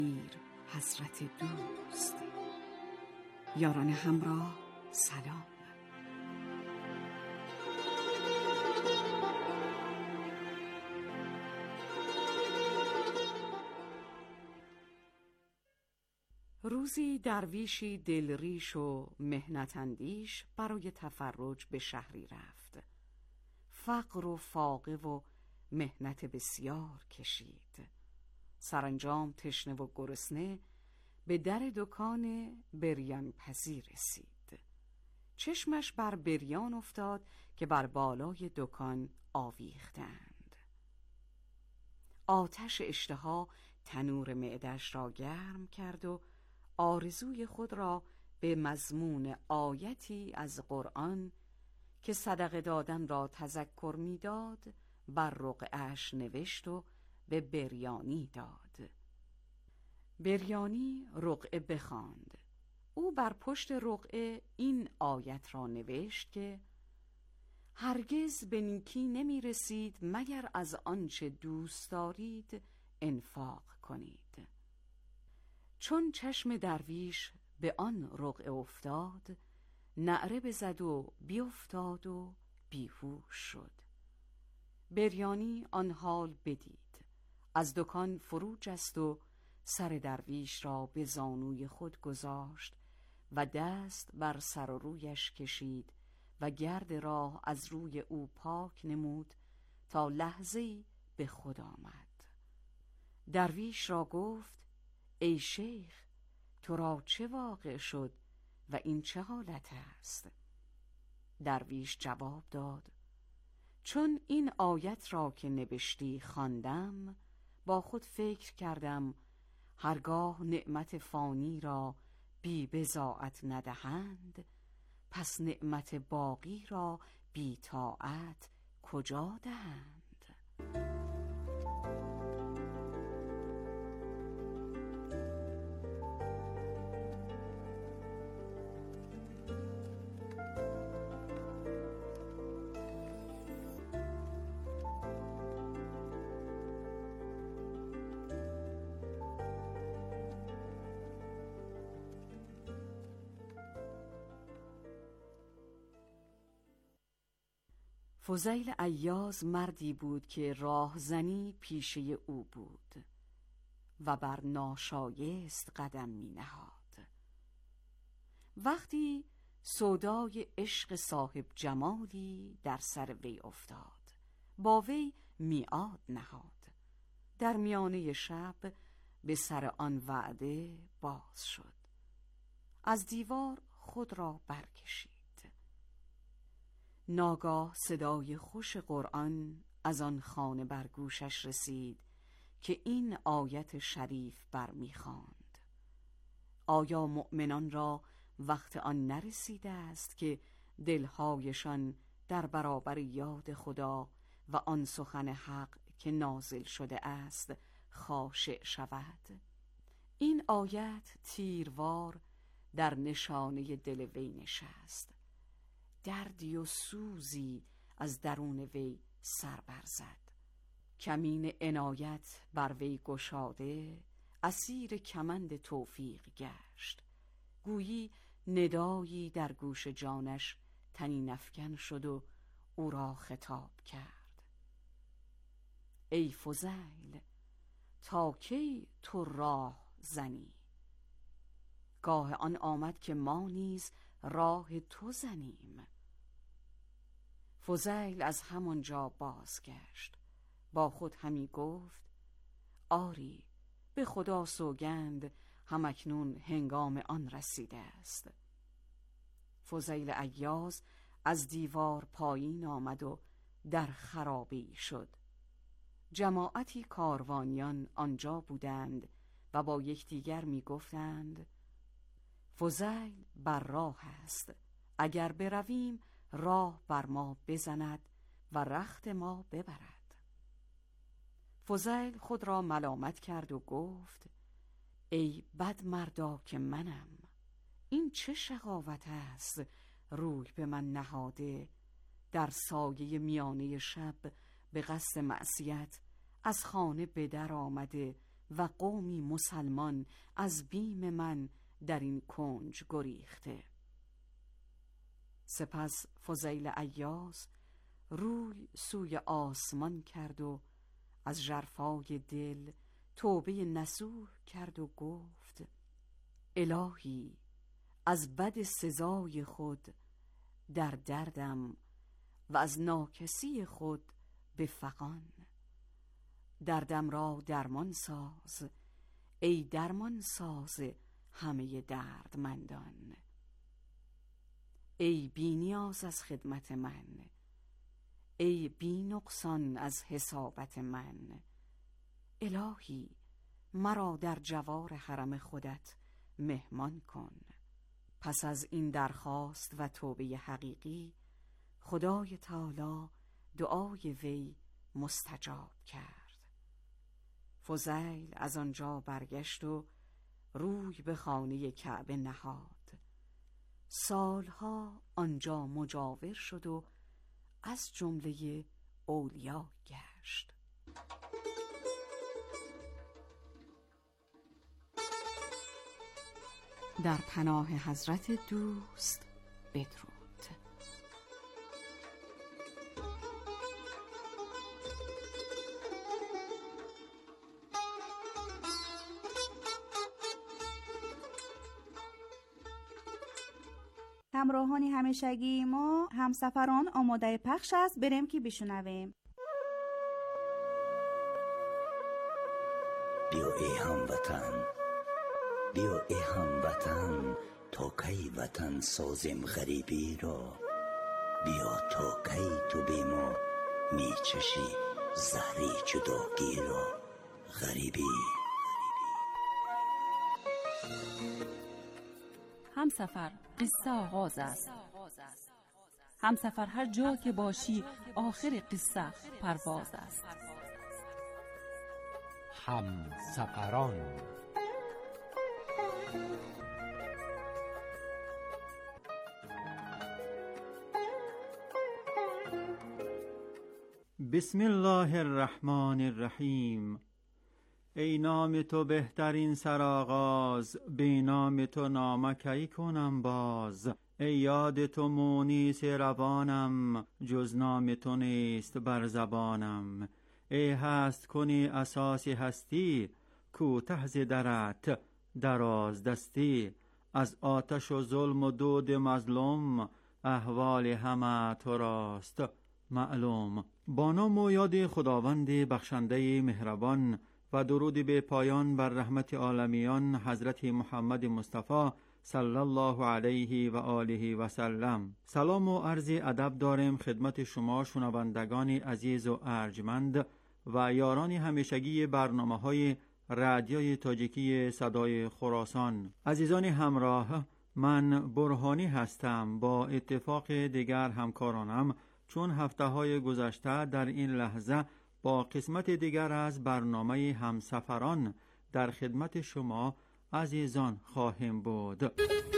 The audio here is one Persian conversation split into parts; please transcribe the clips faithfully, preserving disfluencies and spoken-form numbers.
حضرت دوست. یاران همراه سلام. روزی درویشی دلریش و محنت اندیش برای تفرج به شهری رفت. فقر و فاقه و محنت بسیار کشید. سرانجام تشنه و گرسنه به در دکان بریان پزی رسید. چشمش بر بریان افتاد که بر بالای دکان آویختند. آتش اشتها تنور معده‌اش را گرم کرد و آرزوی خود را به مضمون آیتی از قرآن که صدقه دادن را تذکر می‌داد بر رقعه‌اش نوشت و به بریانی داد. بریانی رقعه بخواند. او بر پشت رقعه این آیت را نوشت که هرگز به نیکی نمی رسید مگر از آنچه دوست دارید انفاق کنید. چون چشم درویش به آن رقعه افتاد، نعره بزد و بیفتاد و بیهوش شد. بریانی آن حال بدید، از دکان فرو جست و سر درویش را به زانوی خود گذاشت و دست بر سر و رویش کشید و گرد راه از روی او پاک نمود تا لحظه‌ای به خود آمد. درویش را گفت: ای شیخ، تو را چه واقع شد و این چه حالت است؟ درویش جواب داد: چون این آیت را که نبشتی خواندم، با خود فکر کردم هرگاه نعمت فانی را بی بضاعت ندهند، پس نعمت باقی را بی طاعت کجا دهند؟ فضیل عیاض مردی بود که راهزنی پیشه او بود و بر ناشایست قدم می نهاد. وقتی سودای عشق صاحب جمالی در سر وی افتاد، با وی میعاد نهاد. در میانه شب به سر آن وعده باز شد. از دیوار خود را برکشید. ناگاه صدای خوش قرآن از آن خانه بر گوشش رسید که این آیت شریف برمی خواند: آیا مؤمنان را وقت آن نرسیده است که دلهایشان در برابر یاد خدا و آن سخن حق که نازل شده است خاشع شود؟ این آیت تیروار در نشانه دل وی نشست. دردی و سوزی از درون وی سر برزد. کمین عنایت بر وی گشاده، اسیر کمند توفیق گشت. گویی ندایی در گوش جانش طنین افکن شد و او را خطاب کرد: ای فضیل، تا کی تو راه زنی؟ گاه آن آمد که ما نیز راه تو زنیم. فضیل از همانجا بازگشت. با خود همی گفت: آری، به خدا سوگند همکنون هنگام آن رسیده است. فضیل عیاض از دیوار پایین آمد و در خرابه‌ای شد. جماعتی کاروانیان آنجا بودند و با یکدیگر می گفتند: فضیل بر راه است، اگر برویم راه بر ما بزند و رخت ما ببرد. فضیل خود را ملامت کرد و گفت: ای بد مردا که منم، این چه شقاوت است روی به من نهاده، در سایه میانه شب به قصد معصیت از خانه به در آمده و قومی مسلمان از بیم من در این کنج گریخته. سپس فضیل عیاض روی سوی آسمان کرد و از ژرفای دل توبه نصوح کرد و گفت: الهی، از بد سزای خود در دردم و از ناکسی خود به فغان. دردم را درمان ساز ای درمان ساز همه دردمندان. ای بی نیاز از خدمت من، ای بی نقصان از حسابت من. الهی، مرا در جوار حرم خودت مهمان کن. پس از این درخواست و توبه حقیقی، خدای تعالی دعای وی مستجاب کرد. فضیل از آنجا برگشت و روی به خانه کعبه نهاد. سالها آنجا مجاور شد و از جمله اولیا گشت. در پناه حضرت دوست بدرود. همراهانی همیشگی ما همسفران آماده پخش است، بریم که بشنویم. بیا ای هموطن، بیا ای هموطن، تا کی وطن سازیم غریبی را. بیا تا کی تو بی ما می چشی زهری جداگی را. غریبی همسفر قصه آغاز است. همسفر هر جا که باشی آخر قصه پرواز است. همسفران بسم الله الرحمن الرحیم. ای نام تو بهترین سرآغاز، بی نام تو نامه کی کنم باز. ای یاد تو مونس روانم، جز نام تو نیست بر زبانم. ای هست کنی اساس هستی، کوته ز درت دراز دستی. از آتش و ظلم و دود مظلوم، احوال همه تو راست معلوم. با نام و یاد خداوند بخشنده مهربان و درود به پایان بر رحمت عالمیان حضرت محمد مصطفی صلی الله علیه و آله و سلم. سلام و عرض ادب داریم خدمت شما شنوندگان عزیز و ارجمند و یاران همیشگی برنامه‌های رادیوی تاجیکی صدای خراسان. عزیزان همراه، من برهانی هستم. با اتفاق دیگر همکارانم چون هفته‌های گذشته در این لحظه با قسمت دیگر از برنامه همسفران در خدمت شما عزیزان خواهیم بود.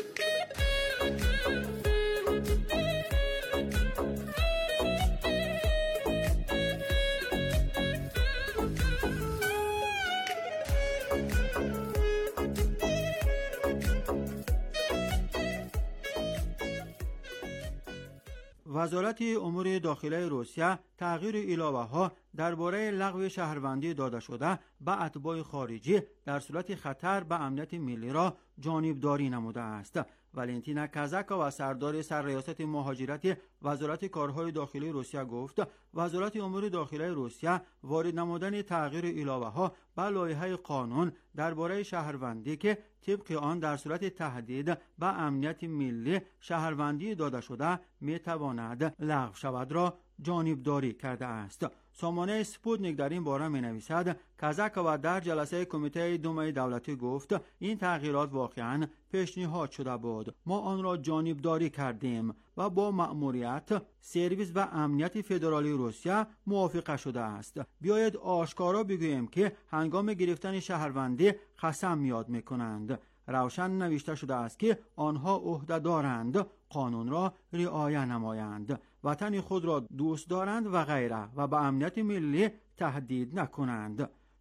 وزارت امور داخلی روسیه تغییر ایلاوه‌ها درباره لغو شهروندی داده شده به اتباع خارجی در صورت خطر به امنیت ملی را جانبداری نموده است. والنتینا کازاکا و سردار سرریاست مهاجرت وزارت کارهای داخلی روسیه گفت وزارت امور داخلی روسیه وارد نمودن تغییر ایلاوه‌ها به لایحه قانون درباره شهروندی که طبق آن در صورت تهدید به امنیت ملی شهروندی داده شده میتواند لغو شود را جانبداری کرده است. سامانه سپوتنیک در این باره می نویسد کازاکا در جلسه کمیته دومای دولتی گفت این تغییرات واقعا پیشنهاد شده بود، ما آن را جانبداری کردیم و با مأموریت سرویس و امنیت فدرالی روسیه موافقه شده است. بیاید آشکارا بگوییم که هنگام گرفتن شهروندی قسم یاد می کنند. روشن نوشته شده است که آنها عهده دارند قانون را رعایت نمایند، وطن خود را دوست دارند و غیره و به امنیت ملی تهدید نکنند.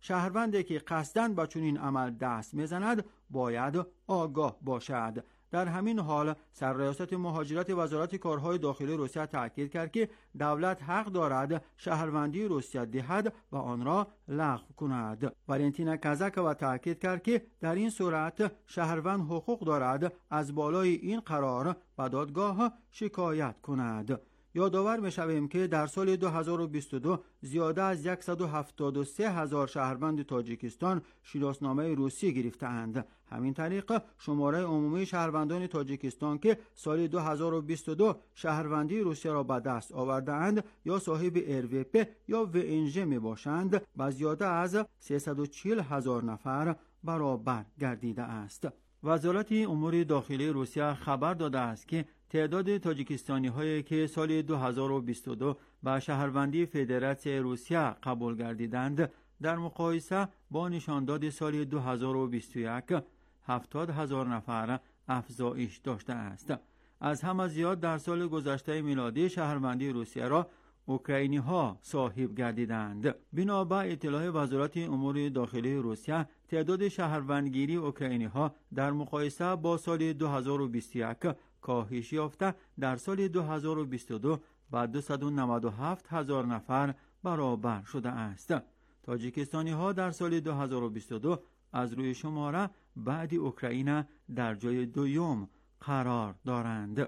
شهروندی که قصداً به چنین عمل دست میزند باید آگاه باشد. در همین حال سرریاست مهاجرت وزارت کارهای داخلی روسیه تاکید کرد که دولت حق دارد شهروندی روسیه دهد و آن را لغو کند. والنتینا کازاکووا تاکید کرد که در این صورت شهروند حقوق دارد از بالای این قرار به دادگاه شکایت کند. یادآور می‌شویم که در سال دو هزار و بیست و دو زیاده از صد و هفتاد و سه هزار شهروند تاجیکستان شناسنامه روسی گرفته‌اند. همین طریق شماره عمومی شهروندان تاجیکستان که سال دو هزار و بیست و دو شهروندی روسیه را به دست آورده‌اند یا صاحب ار وی پی یا وی ان ژی میباشند با زیاده از سیصد و چهل هزار نفر برابر گردیده است. وزارت امور داخلی روسیه خبر داده است که تعداد تاجیکستانی هایی که سال دو هزار و بیست و دو به شهروندی فدراسیون روسیه قبول گردیدند در مقایسه با نشانداد سال دو هزار و بیست و یک هفتاد هزار نفر افزایش داشته است. از همه زیاد در سال گذشته میلادی شهروندی روسیه را اوکراینی ها صاحب گردیدند. بنا به اطلاع وزارت امور داخلی روسیه تعداد شهروندگیری اوکراینی ها در مقایسه با سال دو هزار و بیست و یک کاهش یافته در سال دو هزار و بیست و دو با دویست و نود و هفت هزار نفر برابر شده است. تاجیکستانی ها در سال دو هزار و بیست و دو از روی شماره بعد اوکراین در جای دوم قرار دارند.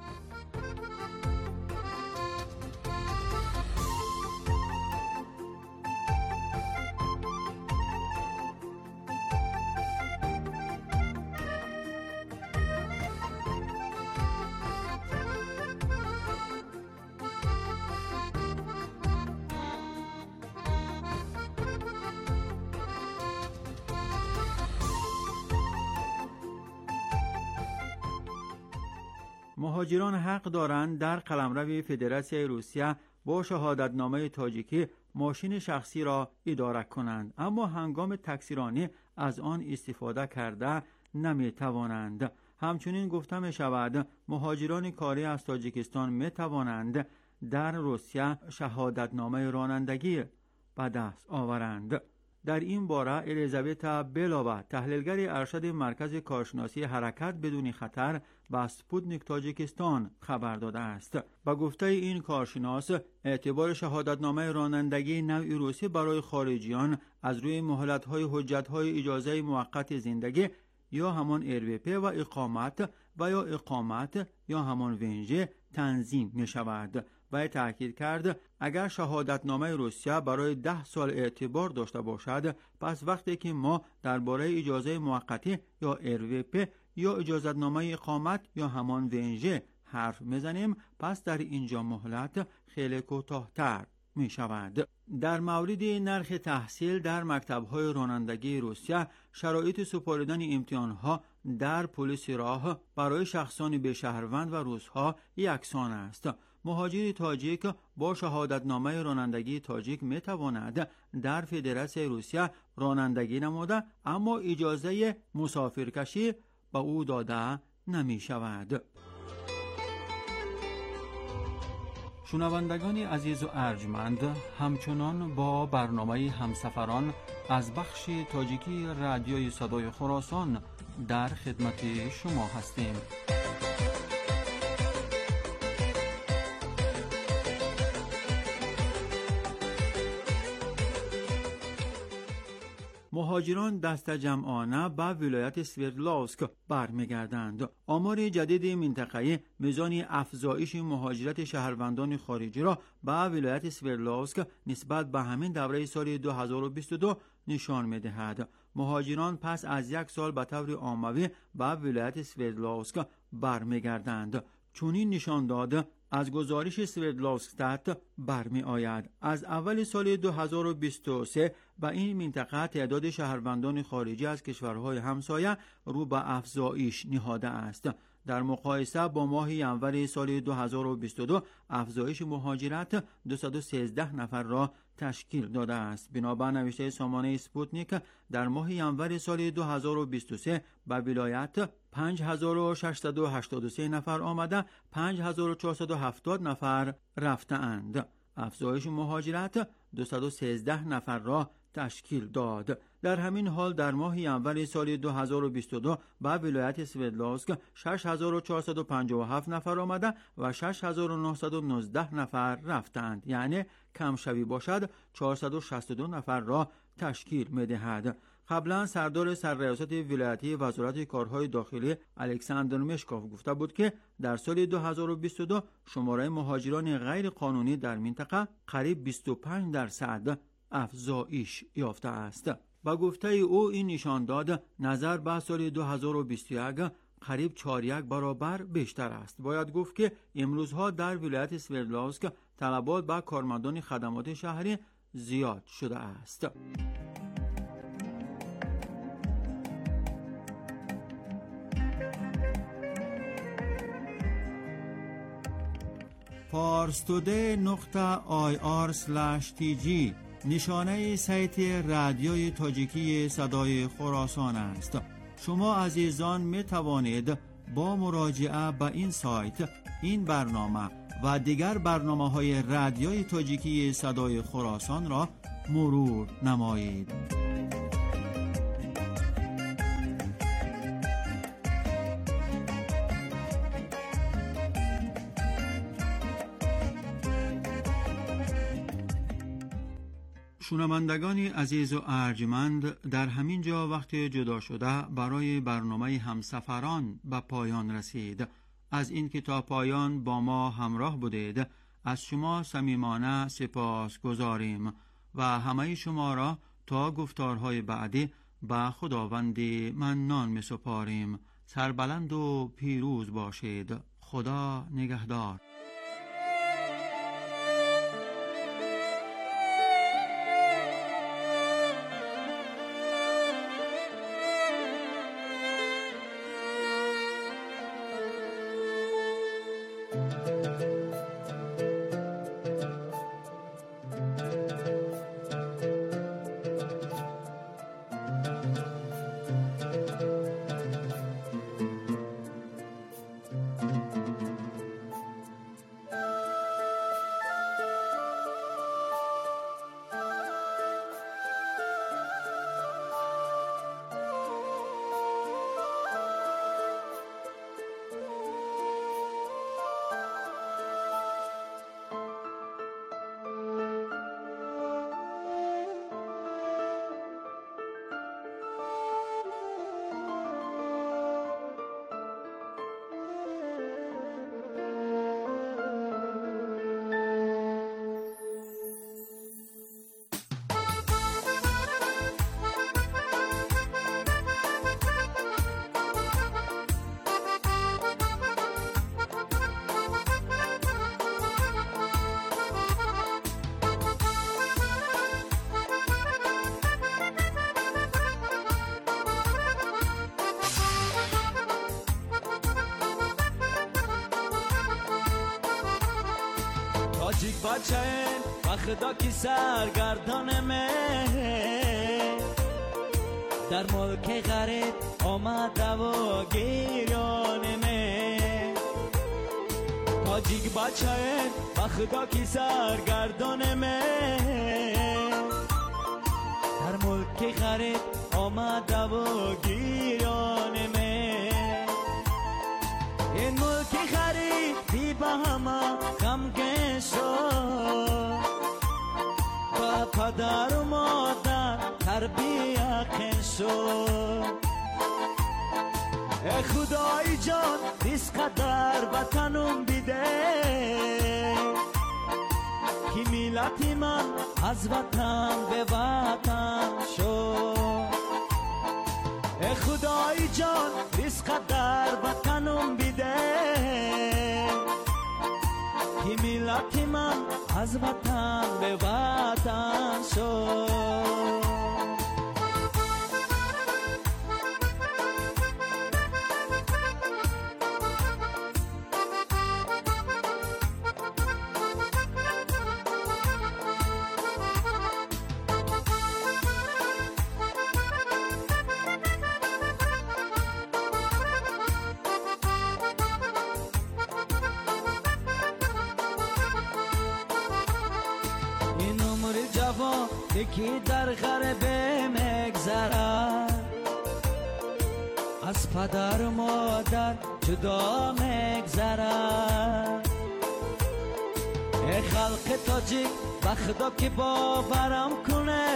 مهاجران حق دارند در قلمرو فدراسیون روسیه با شهادتنامه تاجیکی ماشین شخصی را اداره کنند، اما هنگام تکثیرانی از آن استفاده کرده نمی توانند. همچنین گفته می شود مهاجران کاری از تاجیکستان می توانند در روسیه شهادتنامه رانندگی به دست آورند. در این باره الیزابتا بلاوا تحلیلگر ارشد مرکز کارشناسی حرکت بدون خطر و سپوتنیک تاجیکستان خبر داده است. با گفته این کارشناس اعتبار شهادتنامه رانندگی نوعی روسی برای خارجیان از روی مهلت‌های حجت‌های اجازه موقت زندگی یا همان ار وی پی و اقامت و یا اقامت یا همان وینژه تنظیم می شود. و تأکید کرد اگر شهادتنامه روسیه برای ده سال اعتبار داشته باشد، پس وقتی که ما درباره اجازه موقتی یا ار وی پی یا اجازتنامه اقامت یا همان وینژه حرف میزنیم، پس در اینجا مهلت خیلی کوتاه‌تر می شود. در مورد نرخ تحصیل در مکتب‌های رانندگی روسیه، شرایط سپاریدن امتحان‌ها در پلیس راه برای شخصان به شهروند و روس‌ها یکسان است. مهاجر تاجیک با شهادتنامه رانندگی تاجیک می تواند در فدراسیون روسیه رانندگی نموده، اما اجازه مسافرکشی به او داده نمی شود. شنوندگان عزیز و ارجمند، همچنان با برنامه همسفران از بخش تاجیکی رادیوی صدای خراسان در خدمت شما هستیم. مهاجران دست جمعانه به ولایت سوردلوفسک برمیگردند. آمار جدید منطقه‌ای میزان افزایش مهاجرت شهروندان خارجی را به ولایت سوردلوفسک نسبت به همین دوره سال دو هزار و بیست و دو نشان می‌دهد. مهاجران پس از یک سال به طور عمومی به ولایت سوردلوفسک برمیگردند. چنین نشان داد از گزارش سوردلوفسکستات برمی آید. از اول سال دو هزار و بیست و سه به این منطقه تعداد شهروندان خارجی از کشورهای همسایه رو به افزایش نهاده است. در مقایسه با ماه ژانویه سال دو هزار و بیست و دو افزایش مهاجرت دویست و سیزده نفر را تشکیل داده است. بنابر نوشته سامانه سپوتنیک در ماه ژانویه سال دو هزار و بیست و سه به ولایت پنج هزار و ششصد و هشتاد و سه نفر آمده، پنج هزار و چهارصد و هفتاد نفر رفته‌اند. افزایش مهاجرت دویست و سیزده نفر را تشکیل داد. در همین حال در ماه اول سال دو هزار و بیست و دو به ولایت سوردلوسک شش هزار و چهارصد و پنجاه و هفت نفر آمدند و شش هزار و نهصد و نوزده نفر رفتند، یعنی کم شوی باشد چهارصد و شصت و دو نفر را تشکیل می‌دهد. قبلا سردار سرریاست ولایتی وزارت کارهای داخلی الکساندر مشکوف گفته بود که در سال دو هزار و بیست و دو شماره مهاجران غیر قانونی در منطقه قریب بیست و پنج درصد افزایش یافته است. با گفته او این نشان داد نظر به سال دو هزار و بیست و یک قریب چهار یک برابر بیشتر است. باید گفت که امروزها در ولایت سوردلوسک طلبات به کارمندان خدمات شهری زیاد شده است. پارستوده نقطه آی آر اسلش تی جی نشانه سایت رادیوی تاجیکی صدای خراسان است. شما عزیزان می توانید با مراجعه به این سایت این برنامه و دیگر برنامه های رادیوی تاجیکی صدای خراسان را مرور نمایید. شنوندگان عزیز و ارجمند، در همین جا وقت جدا شده برای برنامه همسفران به پایان رسید. از این که تا پایان با ما همراه بودید از شما صمیمانه سپاس گذاریم و همه شما را تا گفتارهای بعدی به خداوند منان می سپاریم. سربلند و پیروز باشید. خدا نگهدار. بچه‌ام و خدا کی سرگردان من در ملک غریب آمده و گریان من تاجیک بچه‌ام و خدا کی سرگردان من در ملک غریب آمده و گریان من این ملک غریب بی با همه غمگین شد با پدر و مادر تربیت شد ای خدای جان دیس قدر وطنم بیده که میلتی من از وطن به وطن شد ای خدای جان دیس قدر وطنم بیده که میلتی من از وطن به وطن شد یکی در غربه مگذرد، از پدر و مادر جدا مگذرد. ای خلق تاجیک به خدا که باورم کنه،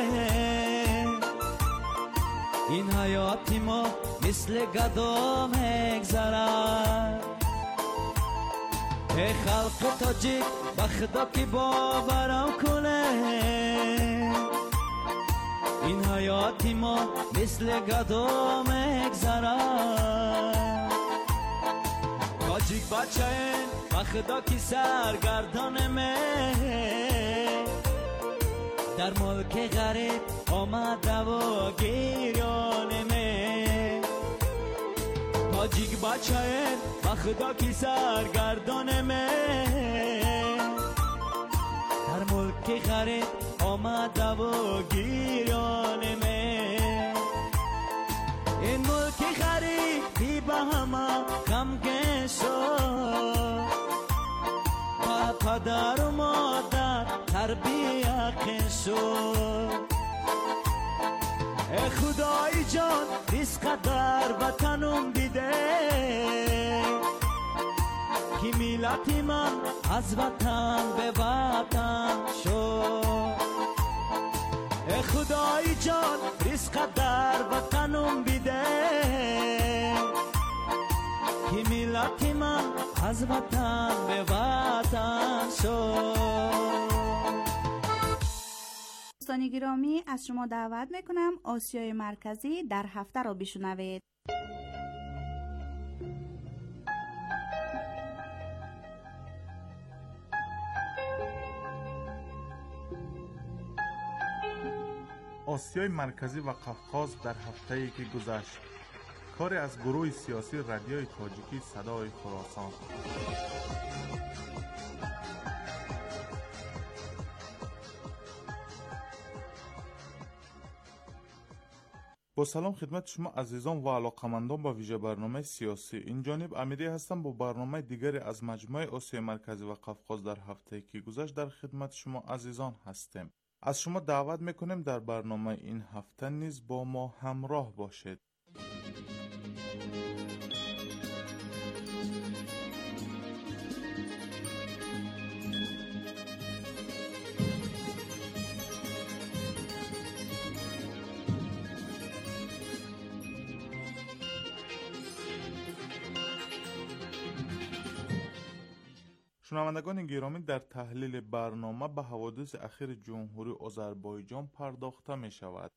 این حیاتی ما مثل گدا مگذرد. ای خلق تاجیک به خدا که باورم کنه، این حیاتی ما مثل گدا مگذرد. تاجیک بچه به خدا که سرگردانمه، در ملک غریب آمده و گریانمه. تاجیک بچه به خدا که سرگردانمه، در ملک غریب آمده و گریانمه. این ملک غریبی به همه غمگین شد، با پدر و مادر تربیت شد. ای خدای جان رزق در وطنم دیده، که ملت من از وطن به وطن شد. ای خدای جان رزق در وطنم بیده، که ملت من از وطن به وطن شد. دوستان گرامی، از شما دعوت میکنم آسیای مرکزی در هفته را بشنوید. آسیای مرکزی و قفقاز در هفته‌ای که گذشت، کاری از گروه سیاسی رادیوی تاجیکی صدای خراسان. با سلام خدمت شما عزیزان و علاقمندان به ویژه برنامه سیاسی. این جانب امیری هستم با برنامه دیگری از مجموعه آسیای مرکزی و قفقاز در هفته‌ای که گذشت در خدمت شما عزیزان هستیم. از شما دعوت میکنیم در برنامه این هفته نیز با ما همراه باشید. شنوندگان گرامی، در تحلیل برنامه به حوادث اخیر جمهوری آذربایجان پرداخته می شود.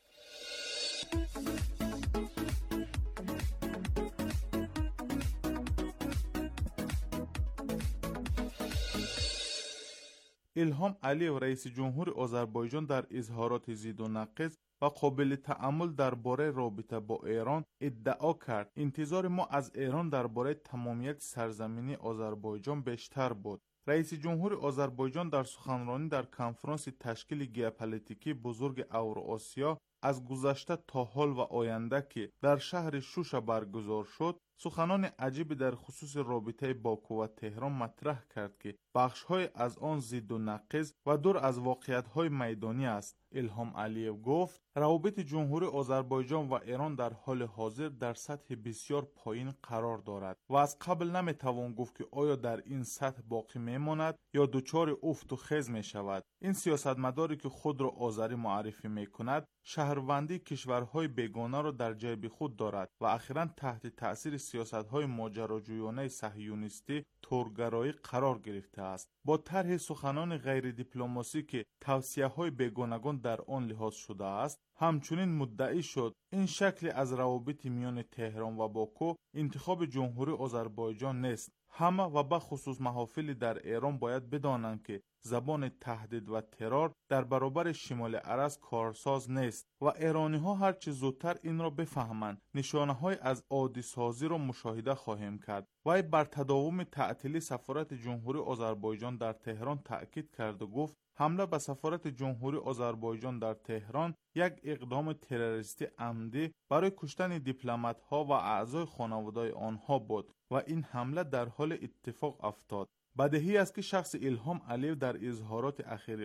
الهام علیو رئیس جمهور آذربایجان در اظهارات زید و نقیض و قابل تأمل درباره رابطه با ایران ادعا کرد انتظار ما از ایران درباره تمامیت سرزمینی آذربایجان بیشتر بود. رئیس جمهور آذربایجان در سخنرانی در کنفرانس تشکیل ژئوپلیتیکی بزرگ اوراسیا از گذشته تا حال و آینده که در شهر شوشا برگزار شد، سخنان عجیبی در خصوص رابطه باکو و تهران مطرح کرد که بخش‌های از آن ضد و نقیض و دور از واقعیت‌های میدانی است. الهام علیو گفت روابط جمهوری آذربایجان و ایران در حال حاضر در سطح بسیار پایین قرار دارد و از قبل نمیتوان گفت که آیا در این سطح باقی میماند یا دچار افت و خیز می شود. این سیاستمداری که خود را آذری معرفی می کند شهروندی کشورهای بیگانه را در جیب خود دارد و اخیراً تحت تأثیر سیاست‌های ماجراجویانه صهیونیستی ترگرایی قرار گرفته است. با طرح سخنان غیر دیپلماسی که توصیه‌های بیگانگان در آن لحاظ شده است، همچنین مدعی شد این شکل از روابط میان تهران و باکو انتخاب جمهوری آذربایجان نیست. همه و به خصوص محافلی در ایران باید بدانند که زبان تهدید و ترور در برابر شمال عرض کارساز نیست و ایرانی ها هرچه زودتر این را بفهمند نشانه های از عادی سازی را مشاهده خواهیم کرد. وی بر تداوم تعطیلی سفارت جمهوری آذربایجان در تهران تأکید کرد و گفت حمله به سفارت جمهوری آذربایجان در تهران یک اقدام تروریستی عمدی برای کشتن دیپلمات ها و اعضای خانواده آنها بود و این حمله در حال اتفاق افتاد. بدیهی است که شخص الهام علیو در اظهارات اخیر خود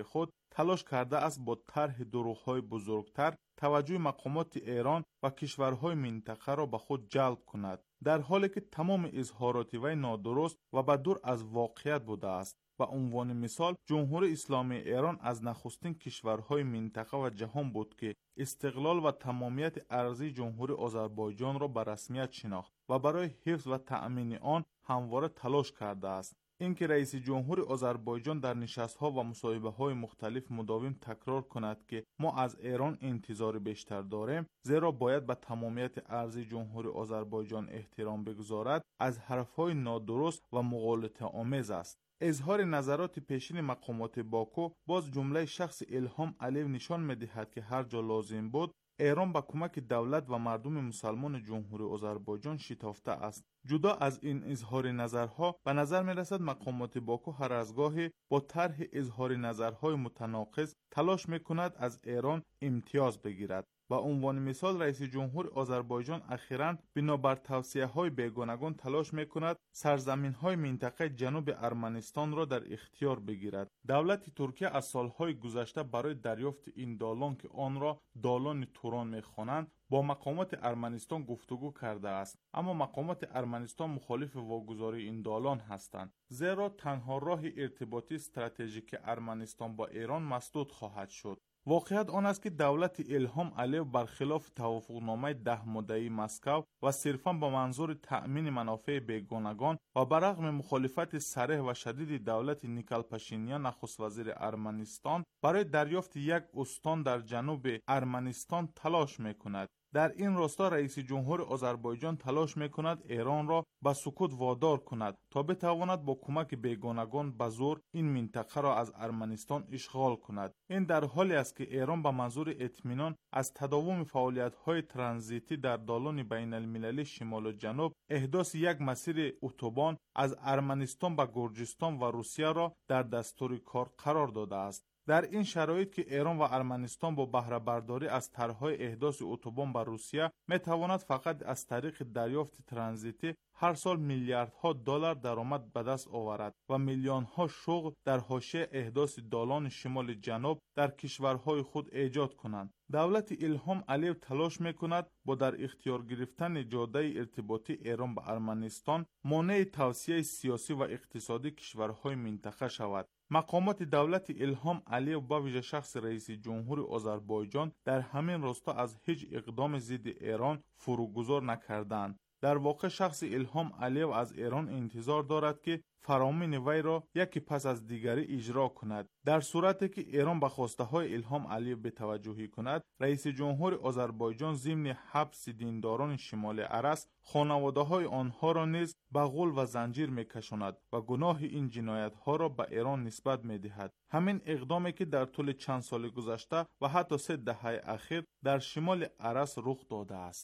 تلاش کرده است با طرح دروغ‌های بزرگتر توجه مقامات ایران و کشورهای منطقه را به خود جلب کند، در حالی که تمام اظهارات وی نادرست و به دور از واقعیت بوده است. به عنوان مثال، جمهوری اسلامی ایران از نخستین کشورهای منطقه و جهان بود که استقلال و تمامیت ارضی جمهوری آذربایجان را به رسمیت شناخت و برای حفظ و تأمین آن همواره تلاش کرده است. اینکه رئیس جمهور آذربایجان در نشست‌ها و مصاحبه‌های مختلف مداوم تکرار کند که ما از ایران انتظار بیشتر داریم، زیرا باید به تمامیت ارضی جمهوری آذربایجان احترام بگذارد، از حرف‌های نادرست و مغالطه آمیز است. اظهار نظرات پیشین مقامات باکو باز جمله شخص الهام علیو نشان می‌دهد که هر جا لازم بود ایران با کمک دولت و مردم مسلمان جمهوری آذربایجان شتافته است. جدا از این اظهار نظرها، به نظر می رسد مقامات باکو هر از گاهی با طرح اظهار نظرهای متناقض تلاش می کند از ایران امتیاز بگیرد. به عنوان مثال، رئیس جمهور آذربایجان اخیراً بنابر توصیه‌های بیگانگان تلاش می‌کند سرزمین‌های منطقه جنوب ارمنستان را در اختیار بگیرد. دولت ترکیه از سال‌های گذشته برای دریافت این دالان که آن را دالان توران می‌خوانند، با مقامات ارمنستان گفتگو کرده است، اما مقامات ارمنستان مخالف واگذاری این دالان هستند، زیرا تنها راه ارتباطی استراتژیک ارمنستان با ایران مسدود خواهد شد. واقعیت آن است که دولت الهام علیو برخلاف توافقنامه ده ماده‌ای مسکو و صرفاً با منظور تأمین منافع بیگانگان و برغم مخالفت صریح و شدید دولت نیکل پاشینیان نخست وزیر ارمنستان برای دریافت یک استان در جنوب ارمنستان تلاش می‌کند. در این راستا رئیس جمهور آذربایجان تلاش می‌کند ایران را به سکوت وادار کند تا بتواند با کمک بیگانگان به زور این منطقه را از ارمنستان اشغال کند. این در حالی است که ایران به منظور اطمینان از تداوم فعالیت‌های ترانزیتی در دالان بین المللی شمال و جنوب، احداث یک مسیر اتوبان از ارمنستان به گرجستان و روسیه را در دستور کار قرار داده است. در این شرایط که ایران و ارمنستان با بهره برداری از طرح‌های احداث اتوبان به روسیه می‌تواند فقط از طریق دریافت ترانزیتی هر سال میلیاردها دلار درآمد به دست آورد و میلیون‌ها شغل در حاشیه احداث دالان شمال جنوب در کشورهای خود ایجاد کنند. دولت الهام علیو تلاش می‌کند با در اختیار گرفتن جاده ارتباطی ایران به ارمنستان مانع توسعه سیاسی و اقتصادی کشورهای منطقه شود. مقامات دولت الهام علیو با ویژه شخص رئیس جمهور آذربایجان در همین راستا از هیچ اقدام ضد ایران فروگذار نکردند. در واقع شخص الهام علیو از ایران انتظار دارد که فرامین وی را یکی پس از دیگری اجرا کند. در صورتی که ایران به خواسته های الهام علیو بی‌توجهی کند، رئیس جمهور آذربایجان ضمن حبس دینداران شمال ارس خانواده های آنها را نیز به غول و زنجیر میکشاند و گناه این جنایت ها را به ایران نسبت میدهد. همین اقدامی که در طول چند سال گذشته و حتی سه دهه اخیر در شمال ارس رخ داده است.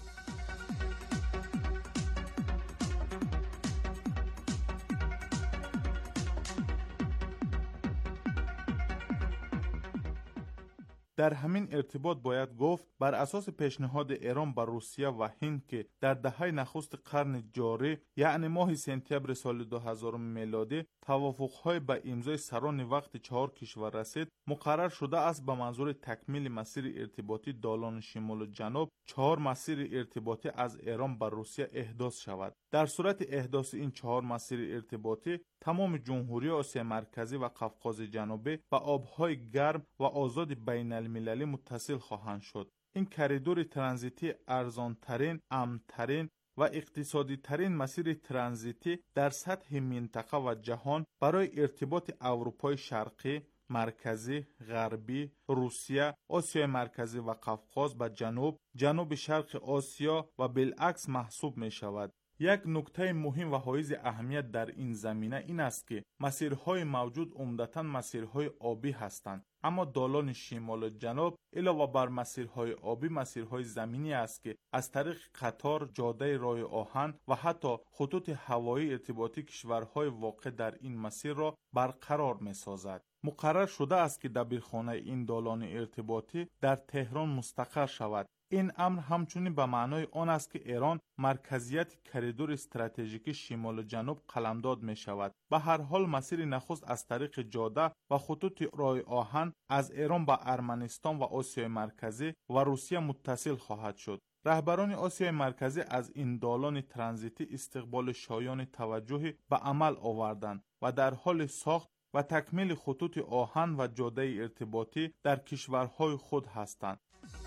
در همین ارتباط باید گفت بر اساس پیشنهاد ایران به روسیه و هند که در دهه نخست قرن جاری یعنی ماه سپتامبر سال دو هزار میلادی توافق‌های به امضای سران وقت چهار کشور رسید، مقرر شده است به منظور تکمیل مسیر ارتباطی دالان شمال و جنوب چهار مسیر ارتباطی از ایران به روسیه احداث شود. در صورت احداث این چهار مسیر ارتباطی تمام جمهوری آسیا مرکزی و قفقاز جنوبی به آبهای گرم و آزاد بین المللی متصل خواهند شد. این کریدور ترانزیتی ارزانترین، امن‌ترین و اقتصادی ترین مسیر ترانزیتی در سطح منطقه و جهان برای ارتباط اروپای شرقی، مرکزی، غربی، روسیه، آسیا مرکزی و قفقاز به جنوب، جنوب شرق آسیا و بالعکس محسوب می شود. یک نکته مهم و حائز اهمیت در این زمینه این است که مسیرهای موجود عمدتاً مسیرهای آبی هستند، اما دالان شمال و جنوب علاوه بر مسیرهای آبی مسیرهای زمینی است که از طریق قطار، جاده راه آهن و حتی خطوط هوایی ارتباطی کشورهای واقع در این مسیر را برقرار می سازد. مقرر شده است که دبیرخانه این دالان ارتباطی در تهران مستقر شود. این امر همچنین به معنای آن است که ایران مرکزیت کریدور استراتژیکی شمال و جنوب قلمداد می شود. به هر حال مسیر نخست از طریق جاده و خطوط راه آهن از ایران به ارمنستان و آسیای مرکزی و روسیه متصل خواهد شد. رهبران آسیای مرکزی از این دالان ترانزیتی استقبال شایان توجهی به عمل آوردند و در حال ساخت و تکمیل خطوط آهن و جاده ارتباطی در کشورهای خود هستند.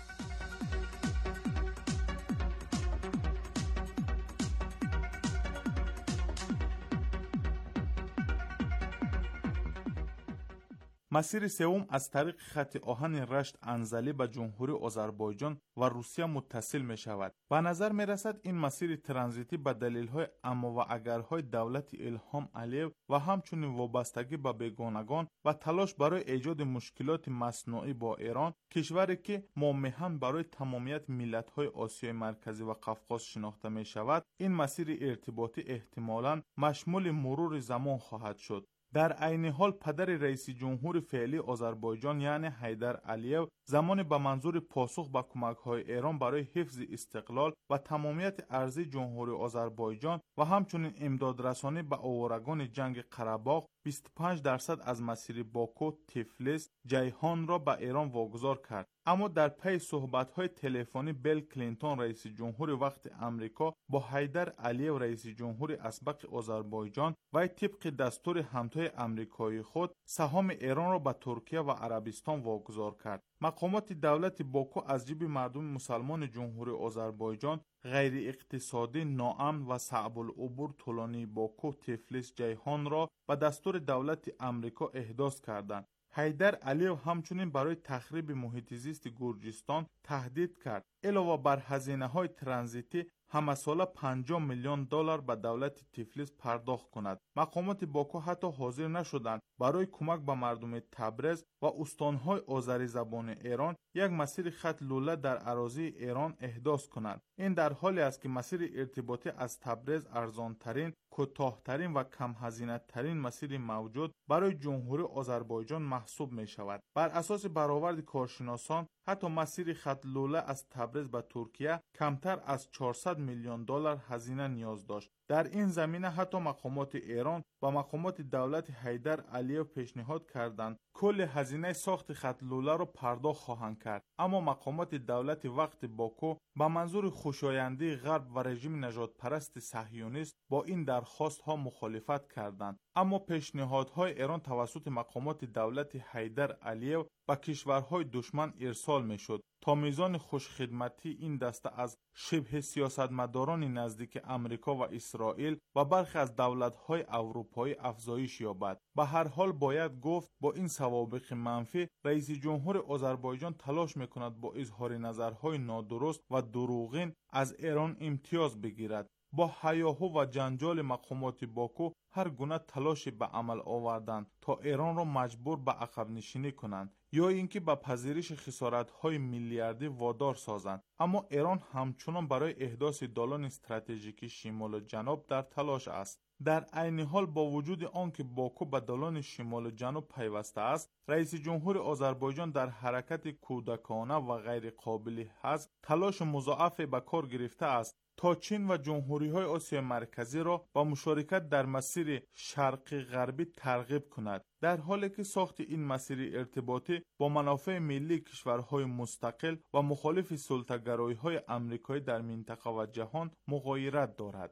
مسیر سوم از طریق خط آهن رشت انزلی به جمهوری آذربایجان و روسیه متصل می شود. به نظر می رسد این مسیر ترانزیتی به دلیل های اما و اگرهای دولت الهام علیو و همچنین وابستگی به بیگانگان و تلاش برای ایجاد مشکلات مصنوعی با ایران، کشوری که مامحن برای تمامیت ملت های آسیای مرکزی و قفقاز شناخته می شود، این مسیر ارتباطی احتمالاً مشمول مرور زمان خواهد شد. در عین حال پدر رئیس جمهور فعلی آذربایجان یعنی حیدر علیو زمان به منظور پاسخ به کمک‌های ایران برای حفظ استقلال و تمامیت ارضی جمهوری آذربایجان و همچنین امدادرسانی به آوارگان جنگ قره‌باغ بیست و پنج درصد از مسیر باکو، تفلیس، جیهان را به ایران واگذار کرد. اما در پی صحبت‌های تلفنی بیل کلینتون رئیس جمهور وقت امریکا با حیدر علیو رئیس جمهور اسبق آذربایجان و طبق دستور همتای امریکایی خود سهام ایران را به ترکیه و عربستان واگذار کرد. مقامات دولت باکو از جیب مردم مسلمان جمهوری آذربایجان غیر اقتصادی، ناامن و صعب العبور طولانی باکو، تفلیس، جیهان را به دستور دولت امریکا احداث کردند. حیدر علیو همچنین برای تخریب محیط زیست گرجستان تهدید کرد. علاوه بر هزینه‌های ترانزیتی همه ساله پنجاه میلیون دلار به دولت تفلیس پرداخت کند. مقامات باکو حتی حاضر نشدند برای کمک به مردم تبریز و استانهای آذری زبان ایران یک مسیر خط لوله در اراضی ایران احداث کنند. این در حالی است که مسیر ارتباطی از تبریز ارزانترین، کوتاه‌ترین و کم هزینه ترین مسیر موجود برای جمهوری آذربایجان محسوب می شود. بر اساس برآورد کارشناسان حتی مسیر خط لوله از تبریز به ترکیه کمتر از چهارصد میلیون دلار هزینه نیاز داشت. در این زمینه حتی مقامات ایران و مقامات دولت حیدر علیو پیشنهاد کردند کل هزینه ساخت خط لوله را پرداخت خواهند کرد، اما مقامات دولت وقت باکو به منظور خوشایندی غرب و رژیم نژاد پرست صهیونیست با این درخواست ها مخالفت کردند. اما پیشنهادهای ایران توسط مقامات دولت حیدر علیو به کشورهای دشمن ارسال می شد تا میزان خوشخدمتی این دسته از شبه سیاستمداران نزدیک امریکا و اسرائیل و برخی از دولت‌های اروپایی افزایش یابد. به هر حال باید گفت با این سوابق منفی رئیس جمهور آذربایجان تلاش می‌کند با اظهار نظرهای نادرست و دروغین از ایران امتیاز بگیرد. با هیاهو و جنجال مقامات باکو هر گونه تلاش به عمل آوردند تا ایران را مجبور به عقب نشینی کنند یا اینکه به پذیرش خسارت‌های میلیاردی وادار سازند. اما ایران همچنان برای احداث دالان استراتژیکی شمال و جنوب در تلاش است. در عین حال با وجود آنکه باکو به دالان شمال و جنوب پیوسته است، رئیس جمهور آذربایجان در حرکت کودکانه و غیر قابل هضم تلاش مضاعف به کار گرفته است تا چین و جمهوری‌های آسیا مرکزی را با مشارکت در مسیر شرقی غربی ترغیب کند، در حالی که ساخت این مسیر ارتباطی با منافع ملی کشورهای مستقل و مخالف سلطه‌گرایی‌های آمریکایی در منطقه و جهان مغایرت دارد.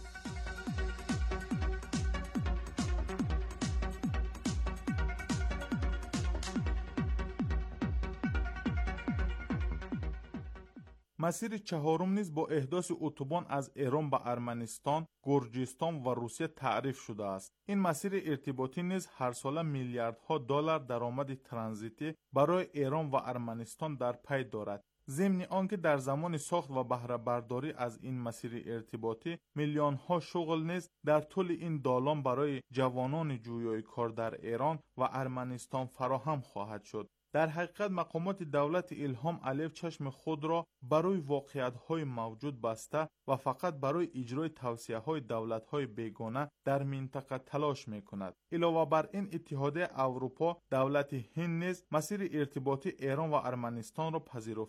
مسیر چهارم نیز با احداث اتوبان از ایران به ارمنستان، گرجستان و روسیه تعریف شده است. این مسیر ارتباطی نیز هر ساله میلیاردها دلار درآمد ترانزیتی برای ایران و ارمنستان در پی دارد. ضمن آنکه در زمان ساخت و بهره برداری از این مسیر ارتباطی میلیون ها شغل نیز در طول این دالان برای جوانان جویای کار در ایران و ارمنستان فراهم خواهد شد. در حقیقت مقامات دولت الهام علیو چشم خود را برای واقعیت‌های موجود بسته و فقط برای اجرای توصیه‌های دولت‌های بیگانه در منطقه تلاش می‌کند. علاوه بر این اتحادیه اروپا، دولت هند نیز مسیر ارتباطی ایران و ارمنستان را پذیرفتند.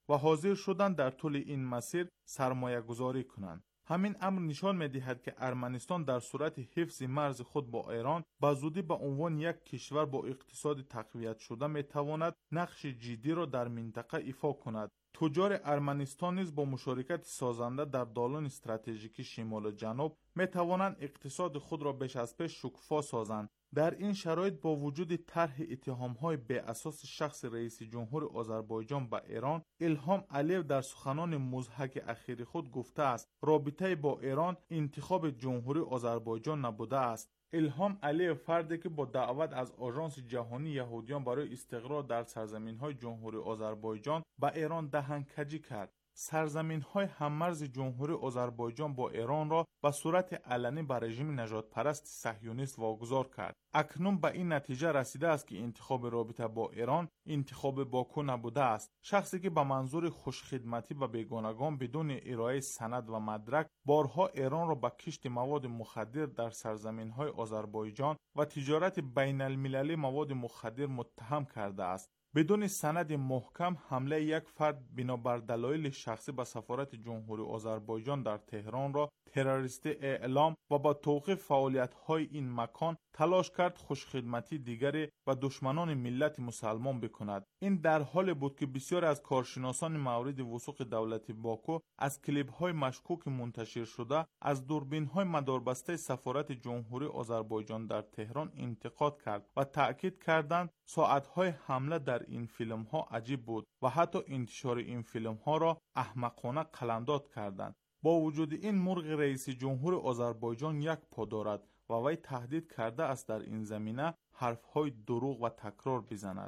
و حاضر شدند در طول این مسیر سرمایه گذاری کنند. همین امر نشان می‌دهد که ارمنستان در صورت حفظ مرز خود با ایران به زودی به عنوان یک کشور با اقتصاد تقویت شده می‌تواند نقش جدی را در منطقه ایفا کند. تجار ارمنستان نیز با مشارکت سازنده در دالان استراتژیکی شمال و جنوب می‌توانند اقتصاد خود را بیش از پیش شکوفا سازند. در این شرایط با وجود طرح اتهام‌های بی اساس شخص رئیس جمهور آذربایجان به ایران، الهام علیو در سخنان مضحک اخیر خود گفته است رابطه با ایران انتخاب جمهوری آذربایجان نبوده است. الهام علیو فردی که با دعوت از آژانس جهانی یهودیان برای استقرار در سرزمین‌های جمهوری آذربایجان به ایران دهن‌کجی کرد، سرزمین‌های هممرز جمهوری آذربایجان با ایران را به صورت علنی به رژیم نژاد پرست صهیونیست واگذار کرد. اکنون به این نتیجه رسیده است که انتخاب رابطه با ایران انتخاب باکو نبوده است. شخصی که به منظور خوشخدمتی و بیگانگان بدون ارائه سند و مدرک بارها ایران را به کشت مواد مخدر در سرزمین‌های آذربایجان و تجارت بین المللی مواد مخدر متهم کرده است. بدون سند محکم حمله یک فرد بنابر دلایل شخصی به سفارت جمهوری آذربایجان در تهران را تروریستی اعلام و با توقیف فعالیت‌های این مکان تلاش کرد خوشخدمتی دیگری و دشمنان ملت مسلمان بکند. این در حالی بود که بسیار از کارشناسان مورد وثوق دولت باکو از کلیپ‌های مشکوک منتشر شده از دوربین‌های مداربسته سفارت جمهوری آذربایجان در تهران انتقاد کرد و تأکید کردند ساعت‌های حمله در این فیلم‌ها عجیب بود و حتی انتشار این فیلم‌ها را احمقانه قلمداد کردند. با وجود این مرغ رئیس جمهور آذربایجان یک پا دارد و وی تهدید کرده است در این زمینه حرف‌های دروغ و تکرار بزند.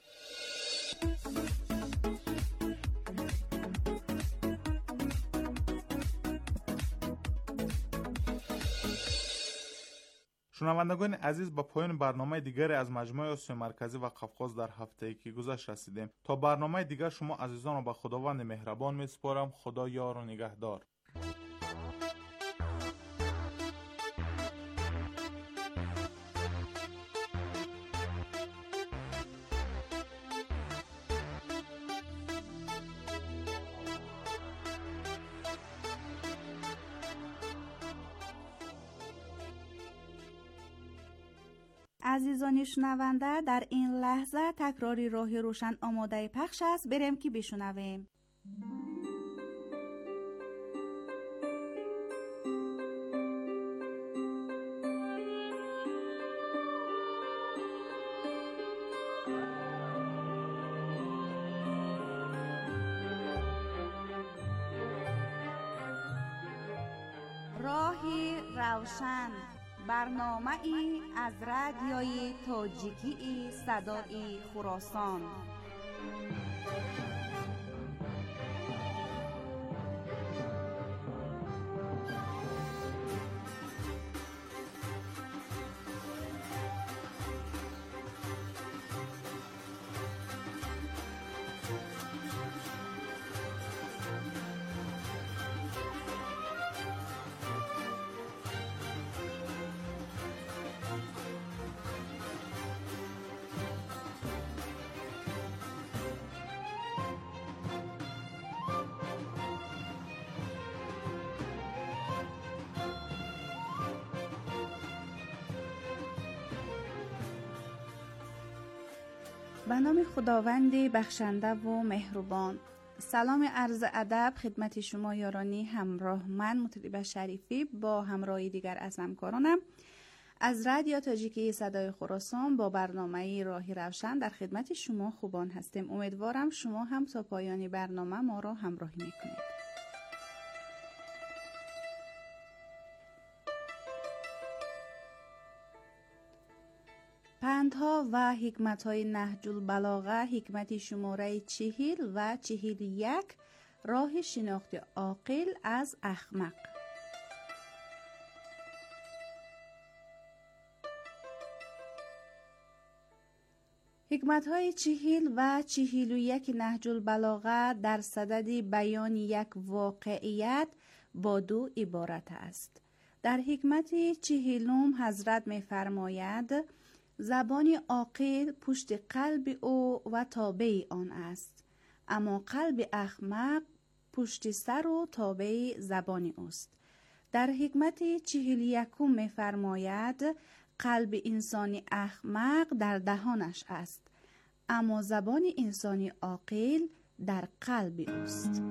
شنوندگان عزیز، با پایان برنامه دیگری از مجموعه آسیا مرکزی و قفقاز در هفته‌ای که گذشت رسیدیم. تا برنامه دیگر شما عزیزان را به خداوند مهربان می‌سپارم. خدا یار و نگهدار. عزیزان شنونده، در این لحظه تکراری راه روشن آماده پخش است. بریم که بشنویم. راهی روشن، برنامه ای از رادیوی تاجیکی صدای خراسان. به نام خداوند بخشنده و مهربان. سلام عرض ادب خدمت شما یارانی همراه من مطرب شریفی با همراه دیگر از همکارانم از رادیو تاجیکی صدای خراسان با برنامه راهی روشن در خدمت شما خوبان هستیم. امیدوارم شما هم تا پایان برنامه ما را همراهی میکنید. پندها و حکمت‌های نهج البلاغه، حکمت شماره چهل و چهل یک، راه شناخت عاقل از احمق. حکمت‌های چهل و چهل و یک نهج البلاغه در صدد بیان یک واقعیت با دو عبارت است. در حکمت چهلم حضرت می‌فرماید زبان عاقل پشت قلب او و تابع آن است، اما قلب احمق پشت سر و تابع زبان اوست. در حکمت چهل یکم می‌فرماید قلب انسانی احمق در دهانش است، اما زبان انسانی عاقل در قلب اوست.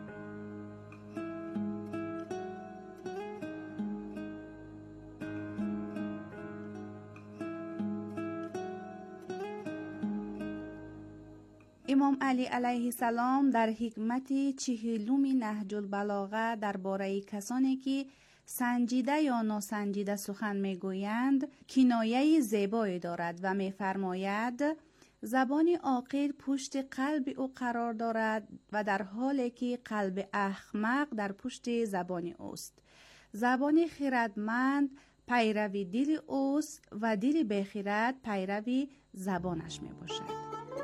امام علی علیه السلام در حکمت چهلم نهج البلاغه درباره کسانی که سنجیده یا ناسنجیده سخن میگویند کنایه زیبایی دارد و میفرماید زبان عاقل پشت قلب او قرار دارد و در حالی که قلب احمق در پشت زبان اوست. زبان خردمند پیروی دل اوست و دل بخرد پیروی زبانش می باشد.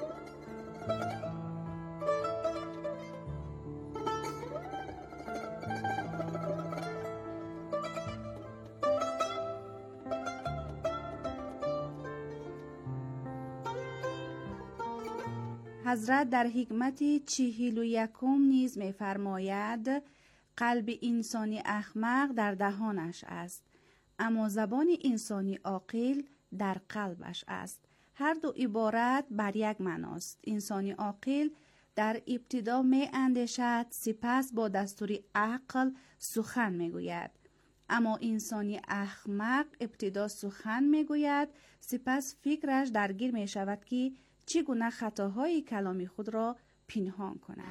حضرت در حکمت چهل و یکم نیز می فرماید قلب انسانی احمق در دهانش است، اما زبان انسانی عاقل در قلبش است. هر دو عبارت بر یک معناست. انسانی عاقل در ابتدا می اندیشد، سپس با دستور عقل سخن می گوید، اما انسانی احمق ابتدا سخن می گوید، سپس فکرش درگیر می شود که چگونه خطاهای کلامی خود را پنهان کند.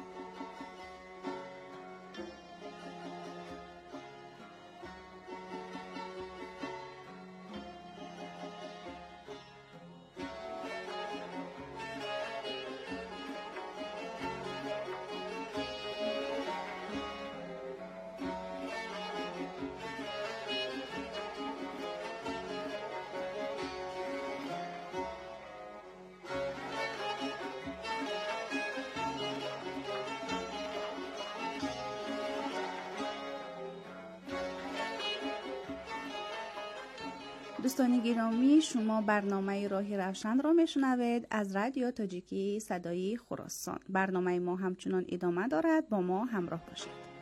دوستان گرامی، شما برنامه راه روشن را میشنوید از رادیو تاجیکی صدای خراسان. برنامه ما همچنان ادامه دارد، با ما همراه باشید.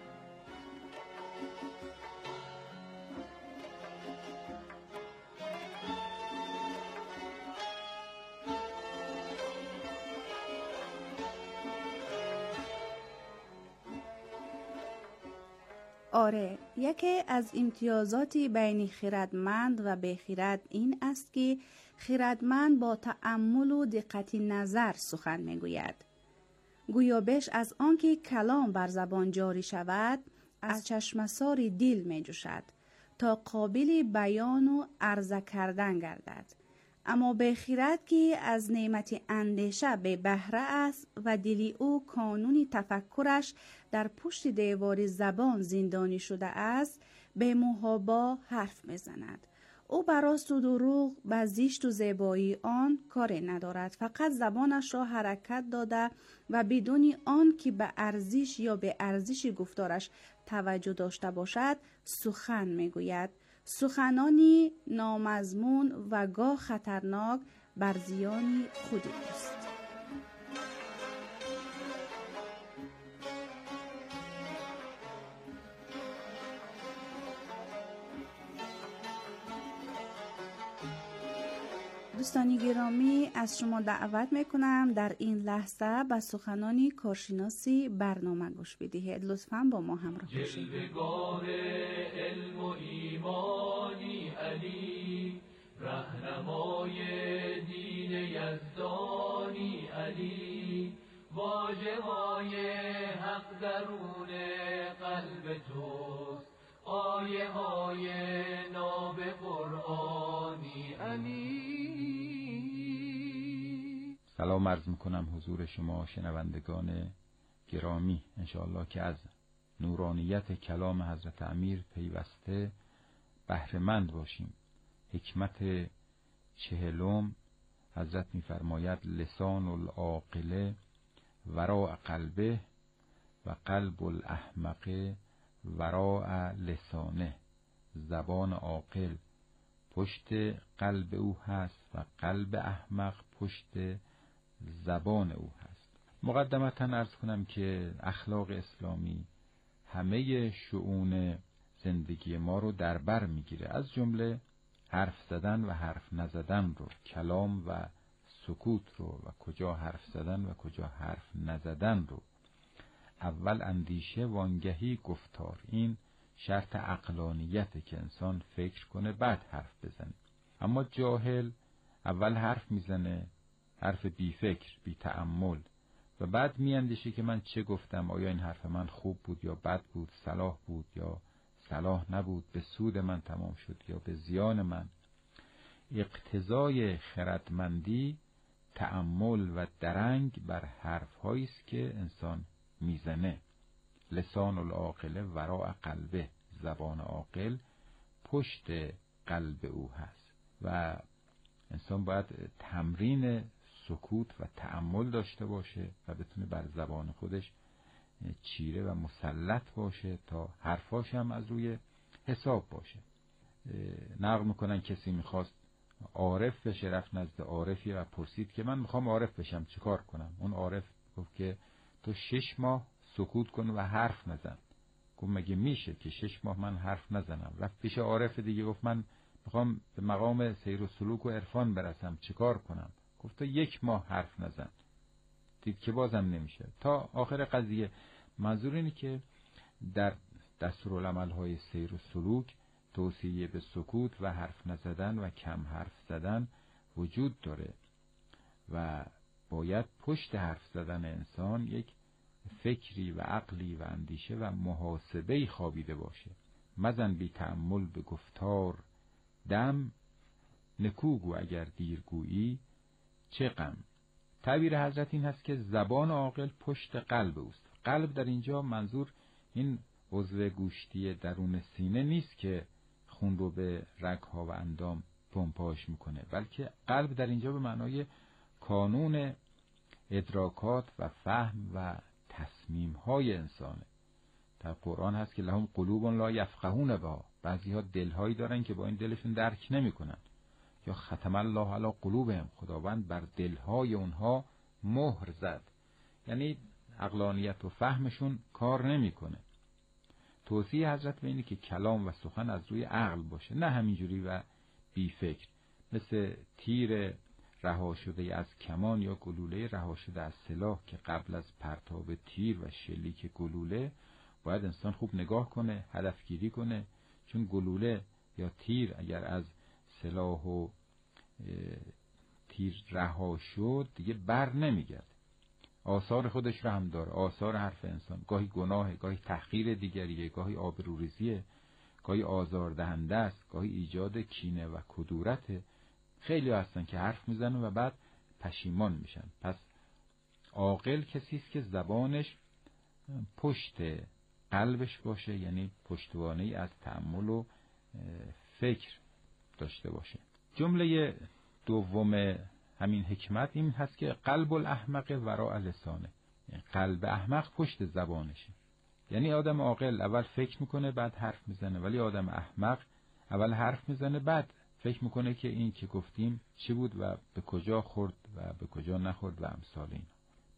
آره، یکی از امتیازات بین خردمند و بیخرد این است که خردمند با تأمل و دقت نظر سخن میگوید. گویا بیش از آنکه کلام بر زبان جاری شود، از چشمسار دل می جوشد تا قابل بیان و عرضه کردن گردد. اما بیخرد که از نعمت اندیشه به بهره است و دلی او کانون تفکرش در پشت دیوار زبان زندانی شده است، به محابا حرف میزند. او بر راست و دروغ به زشت و زیبایی آن کاری ندارد، فقط زبانش را حرکت داده و بدون آن که به ارزش یا به ارزش گفتارش توجه داشته باشد سخن میگوید. سخنانی نامضمون و گاه خطرناک بر زیان خود است. دوستانی گرامی، از شما دعوت میکنم در این لحظه به سخنانی کارشناسی برنامه گوش بدهید. لطفاً با ما همراه باشید. جلوه‌گاه علم و ایمانی علی، رهنمای دین یزدانی علی، واژه‌های حق درون قلب توست، آیه های ناب قرآنی علی. سلام عرض میکنم حضور شما شنوندگان گرامی. انشاءالله که از نورانیت کلام حضرت امیر پیوسته بهره‌مند باشیم. حکمت چهلم حضرت میفرماید لسان العاقل وراء قلبه و قلب الاحمق وراء لسانه. زبان عاقل پشت قلب او هست و قلب احمق پشت زبان او هست. مقدمتاً عرض کنم که اخلاق اسلامی همه شؤون زندگی ما رو در بر میگیره، از جمله حرف زدن و حرف نزدن رو، کلام و سکوت رو و کجا حرف زدن و کجا حرف نزدن رو. اول اندیشه وانگهی گفتار، این شرط عقلانیته که انسان فکر کنه بعد حرف بزنه. اما جاهل اول حرف میزنه، حرف بی فکر بی تأمل، و بعد میاندیشه که من چه گفتم، آیا این حرف من خوب بود یا بد بود، صلاح بود یا صلاح نبود، به سود من تمام شد یا به زیان من. اقتضای خردمندی تأمل و درنگ بر حرف‌هایی است که انسان میزنه. لسان العاقل وراء قلبه، زبان عاقل پشت قلب او هست و انسان باید تمرین سکوت و تأمل داشته باشه و بتونه بر زبان خودش چیره و مسلط باشه تا حرفاش هم از روی حساب باشه. نقل میکنن کسی میخواست عارف بشه، رفت نزد عارفی و پرسید که من میخوام عارف بشم چیکار کنم؟ اون عارف گفت که تو شش ماه سکوت کن و حرف نزن. گفت مگه میشه که شش ماه من حرف نزنم؟ رفت پیش عارف دیگه گفت من میخوام به مقام سیر و سلوک و عرفان برسم چیکار کنم؟ گفت تو یک ماه حرف نزن. دید که بازم نمیشه. تا آخر قضیه منظور اینه که در دستورالعمل‌های سیر و سلوک توصیه به سکوت و حرف نزدن و کم حرف زدن وجود داره و باید پشت حرف زدن انسان یک فکری و عقلی و اندیشه و محاسبه‌ای خوابیده باشه. مزن بی تأمل به گفتار دم، نکوگو اگر دیرگویی چه غم. تعبیر حضرت این هست که زبان عاقل پشت قلب اوست. قلب در اینجا منظور این عضو گوشتی درون سینه نیست که خون رو به رگ‌ها و اندام پمپاژ میکنه، بلکه قلب در اینجا به معنای کانون ادراکات و فهم و تصمیم‌های انسانه. در قرآن هست که لهم قلوب لا یفقهون بها، بعضی‌ها دل‌هایی دارن که با این دلشون درک نمی‌کنن. یا ختم الله علی قلوبهم، خداوند بر دل‌های اونها مهر زد، یعنی عقلانیت و فهمشون کار نمی‌کنه. توصیه حضرت به اینه که کلام و سخن از روی عقل باشه، نه همینجوری و بی فکر، مثل تیر رها شده از کمان یا گلوله رها شده از سلاح که قبل از پرتاب تیر و شلیک گلوله باید انسان خوب نگاه کنه، هدفگیری کنه، چون گلوله یا تیر اگر از سلاح و تیر رها شد دیگه بر نمیگرد، آثار خودش رو هم داره، آثار حرف انسان، گاهی گناه، گاهی تحقیر دیگریه، گاهی آبروریزیه، گاهی آزاردهنده است، گاهی ایجاد کینه و کدورته. خیلی هستن که حرف میزنن و بعد پشیمان میشن. پس عاقل کسی است که زبانش پشت قلبش باشه، یعنی پشتوانه‌ای از تأمل و فکر داشته باشه. جمله دوم همین حکمت این هست که قلب الاحمق وراء لسانه، یعنی قلب احمق پشت زبانشه. یعنی آدم عاقل اول فکر میکنه بعد حرف میزنه، ولی آدم احمق اول حرف میزنه بعد فکر میکنه که این که گفتیم چی بود و به کجا خورد و به کجا نخورد و امثال این.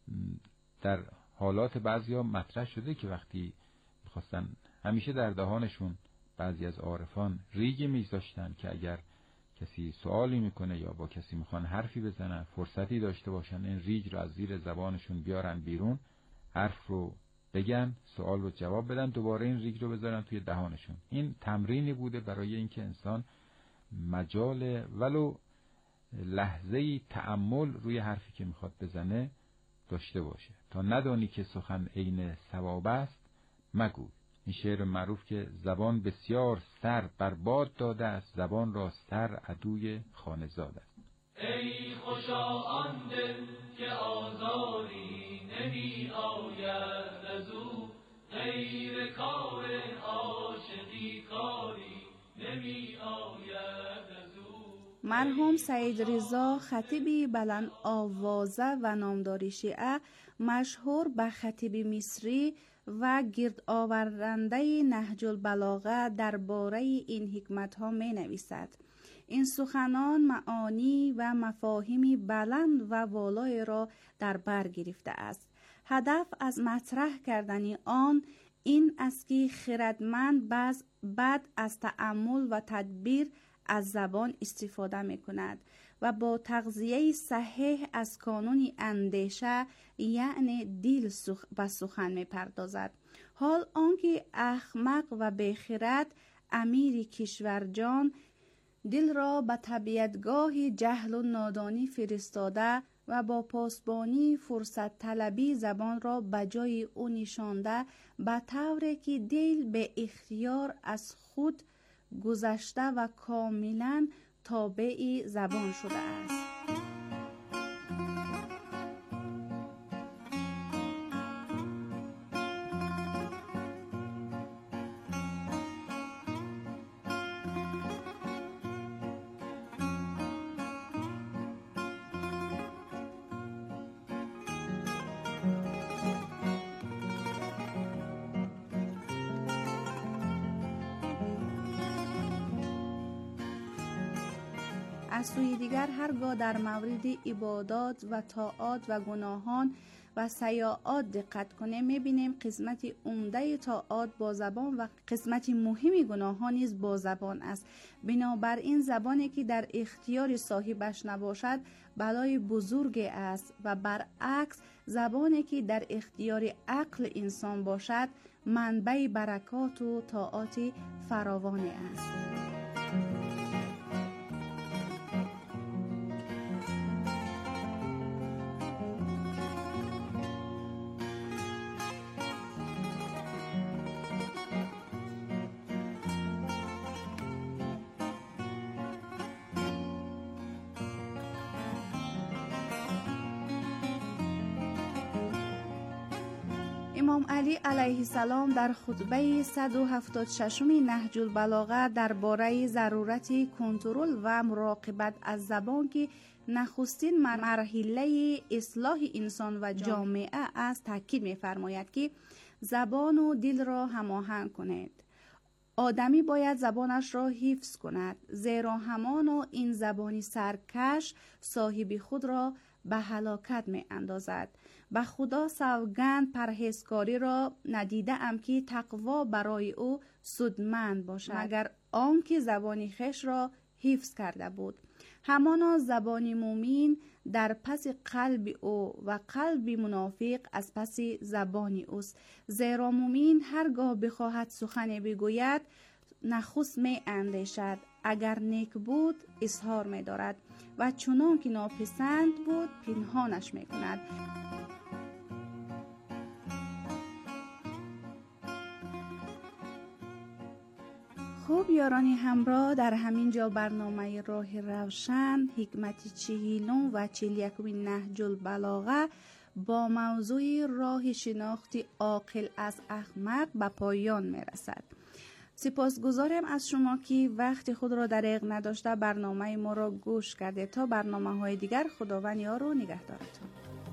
در حالات بعضیا مطرح شده که وقتی میخواستن، همیشه در دهانشون بعضی از عارفان ریگی میذاشتن که اگر کسی سوالی میکنه یا با کسی میخوان حرفی بزنن فرصتی داشته باشن این ریگ رو از زیر زبانشون بیارن بیرون، حرف رو بگن، سوال رو جواب بدن، دوباره این ریگ رو بذارن توی دهانشون. این تمرینی بوده برای اینکه انسان مجال ولو لحظه‌ای تأمل روی حرفی که میخواد بزنه داشته باشه. تا ندانی که سخن عین ثواب است مگو. این شعر معروف که زبان بسیار سر برباد داده است، زبان را سر عدوی خانه‌زاد است. ای خوشا آن دل که آزاری نمی آید از او، غیر کار عاشقی کاری نمی آید از او. مرحوم سعید رضا خطیبی بلند آوازه و نامداری شیعه، مشهور به خطیب مصری و گرد آورنده نهج البلاغه درباره این حکمت ها می نویسد. این سخنان معانی و مفاهیمی بلند و والای را در بر گرفته است. هدف از مطرح کردن آن این است که خردمند باز بعد از تأمل و تدبیر از زبان استفاده می کند و با تغذیه صحیح از کانون اندیشه یعنی دل سخ... به سخن می پردازد. حال آنکه احمق و بیخرد امیر کشورجان دل را به طبیعتگاه جهل و نادانی فرستاده و با پاسبانی فرصت طلبی زبان را به جای او نشانده به طوری که دل به اختیار از خود گذشته و کاملا تابع زبان شده است. از سوی دیگر هرگاه در مورد عبادات و طاعات و گناهان و سیاعات دقت کنیم می‌بینیم قسمت عمده طاعات با زبان و قسمت مهمی گناهان نیز با زبان است. بنابراین زبانی که در اختیار صاحبش نباشد بلای بزرگ است و برعکس زبانی که در اختیار عقل انسان باشد منبع برکات و طاعات فراوانی است. امام علی علیه السلام در خطبه صد و هفتاد و شش نهج البلاغه درباره ضرورت کنترل و مراقبت از زبان که نخستین مرحله اصلاح انسان و جامعه است تاکید می‌فرماید که زبان و دل را هماهنگ کنید. آدمی باید زبانش را حفظ کند، زیرا همانا این زبانی سرکش صاحب خود را به هلاکت می اندازد. به خدا سوگند پرهیزکاری را ندیده ام که تقوا برای او سودمند باشد مگر آنکه زبانی خویش را حفظ کرده بود. همانا زبانی مومین در پس قلب او و قلب منافق از پس زبانی اوست، زیرا مومین هرگاه بخواهد سخن بگوید نخست می اندیشد، اگر نیک بود اظهار می دارد و چنان که ناپسند بود پنهانش می کند. خوب یارانی همراه، در همین جا برنامه راه روشن حکمت چهیلم و چهل یکمین نهج البلاغه با موضوع راه شناخت عاقل از احمق به پایان می رسد. سپاسگزارم از شما که وقت خود را دریغ نداشته برنامه ما را گوش کرده. تا برنامه های دیگر خداوند یار و نگهدارتون.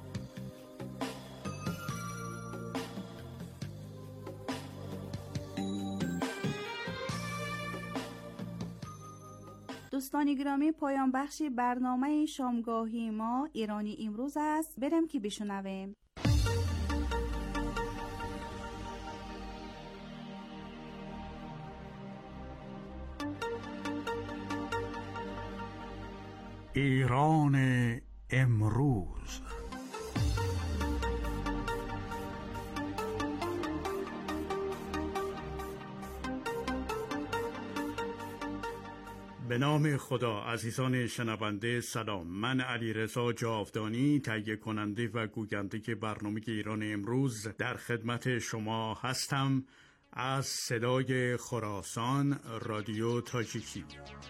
دوستان گرامی، پایان بخش برنامه شامگاهی ما ایرانی امروز است. بریم که بشنویم. ایران امروز. به نام خدا. عزیزان شنونده سلام، من علیرضا جاودانی تهیه کننده و گوینده که برنامه ایران امروز در خدمت شما هستم از صدای خراسان رادیو تاجیکی.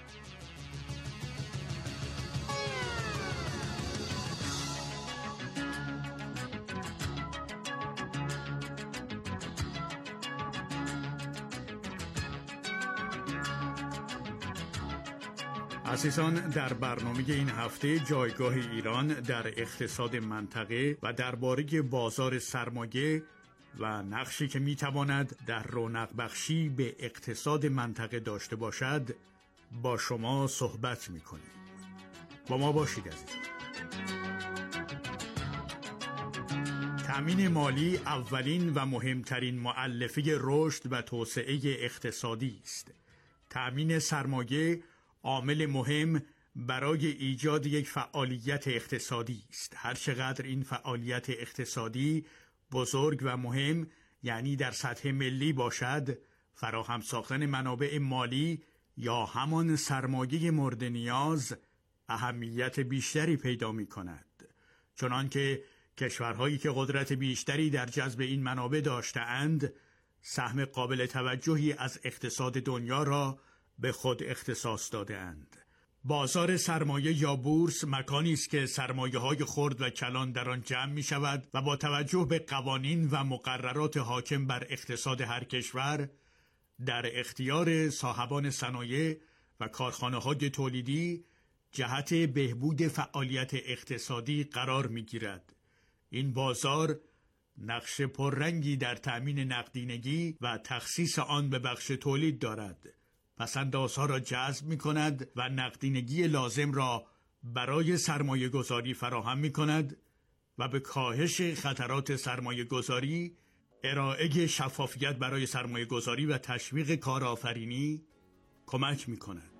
عزیزان، در برنامه این هفته جایگاه ایران در اقتصاد منطقه و درباره بازار سرمایه و نقشی که میتواند در رونق بخشی به اقتصاد منطقه داشته باشد با شما صحبت میکنیم. با ما باشید عزیزان. تأمین مالی اولین و مهمترین مؤلفه رشد و توسعه اقتصادی است. تأمین سرمایه عامل مهم برای ایجاد یک فعالیت اقتصادی است. هر چقدر این فعالیت اقتصادی بزرگ و مهم، یعنی در سطح ملی باشد، فراهم ساختن منابع مالی یا همان سرمایه مورد نیاز اهمیت بیشتری پیدا می کند. چنانکه کشورهایی که قدرت بیشتری در جذب این منابع داشته‌اند، سهم قابل توجهی از اقتصاد دنیا را به خود اختصاص داده‌اند. بازار سرمایه یا بورس مکانی است که سرمایه‌های خرد و کلان در آن جمع می‌شود و با توجه به قوانین و مقررات حاکم بر اقتصاد هر کشور در اختیار صاحبان صنایع و کارخانه‌های تولیدی جهت بهبود فعالیت اقتصادی قرار می‌گیرد. این بازار نقش پررنگی در تأمین نقدینگی و تخصیص آن به بخش تولید دارد. پسندازها را جذب می کند و نقدینگی لازم را برای سرمایه گذاری فراهم می کند و به کاهش خطرات سرمایه گذاری، ارائه شفافیت برای سرمایه گذاری و تشویق کارآفرینی کمک می کند.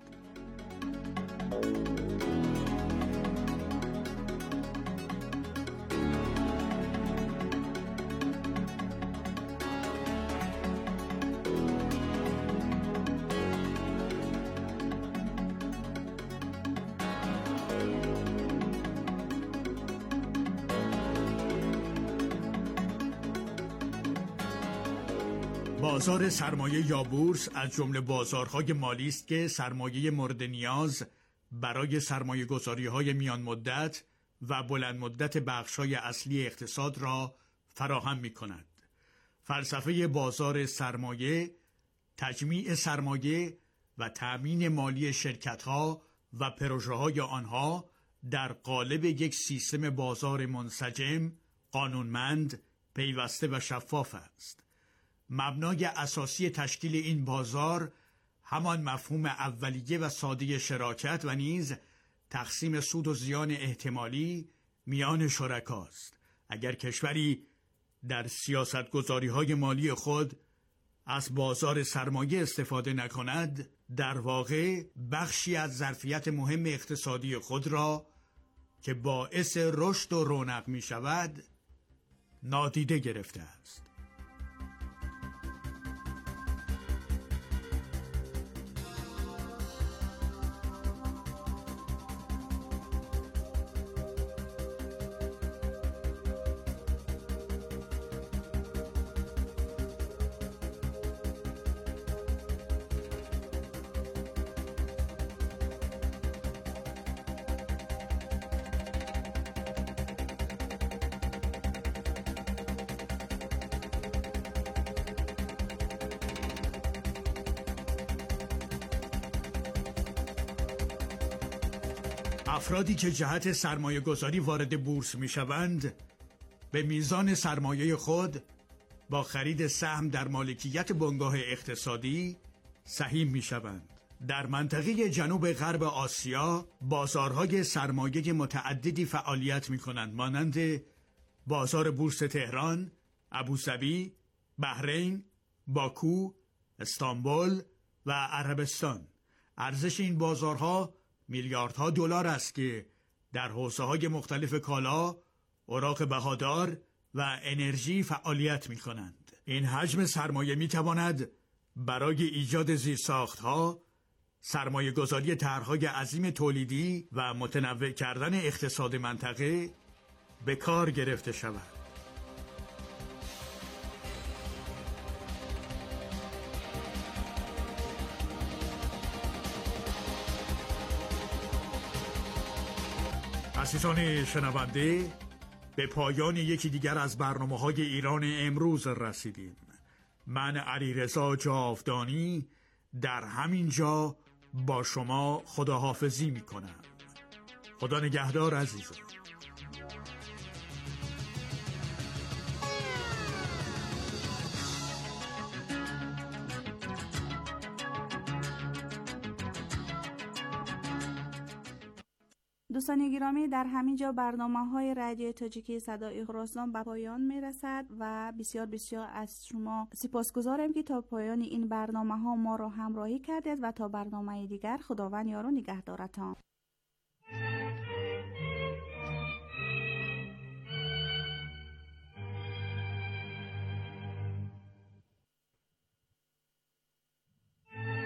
بازار سرمایه یا بورس از جمله بازارهای مالی است که سرمایه مورد نیاز برای سرمایه گذاری‌های میان مدت و بلند مدت بخش‌های اصلی اقتصاد را فراهم می‌کند. فلسفه بازار سرمایه، تجمیع سرمایه و تأمین مالی شرکت‌ها و پروژه‌های آنها در قالب یک سیستم بازار منسجم، قانونمند، پیوسته و شفاف است. مبنای اساسی تشکیل این بازار همان مفهوم اولیه و ساده شراکت و نیز تقسیم سود و زیان احتمالی میان شرکاست. اگر کشوری در سیاستگذاری‌های مالی خود از بازار سرمایه استفاده نکند، در واقع بخشی از ظرفیت مهم اقتصادی خود را که باعث رشد و رونق می شود نادیده گرفته است. افرادی که جهت سرمایه گذاری وارد بورس می شوند به میزان سرمایه خود با خرید سهم در مالکیت بنگاه اقتصادی سهیم می شوند. در منطقه جنوب غرب آسیا بازارهای سرمایه متعددی فعالیت می کنند، مانند بازار بورس تهران، ابوظبی، بحرین، باکو، استانبول و عربستان. ارزش این بازارها میلیاردها دلار است که در حوزه‌های مختلف کالا، اوراق بهادار و انرژی فعالیت می‌کنند. این حجم سرمایه می‌تواند برای ایجاد زیرساخت‌ها، سرمایه‌گذاری طرح‌های عظیم تولیدی و متنوع کردن اقتصاد منطقه به کار گرفته شود. عزیزان شنونده، به پایان یکی دیگر از برنامه‌های ایران امروز رسیدیم. من علیرضا جاودانی در همین جا با شما خداحافظی می‌کنم. خدا نگهدار عزیزان. دوستان گرامی، در همین جا برنامه های رادیو تاجیکی صدای خراسان به پایان می رسد و بسیار بسیار از شما سپاسگزارم که تا پایان این برنامه ها ما را همراهی کردید و تا برنامه دیگر خداوند یار و نگهدارتان.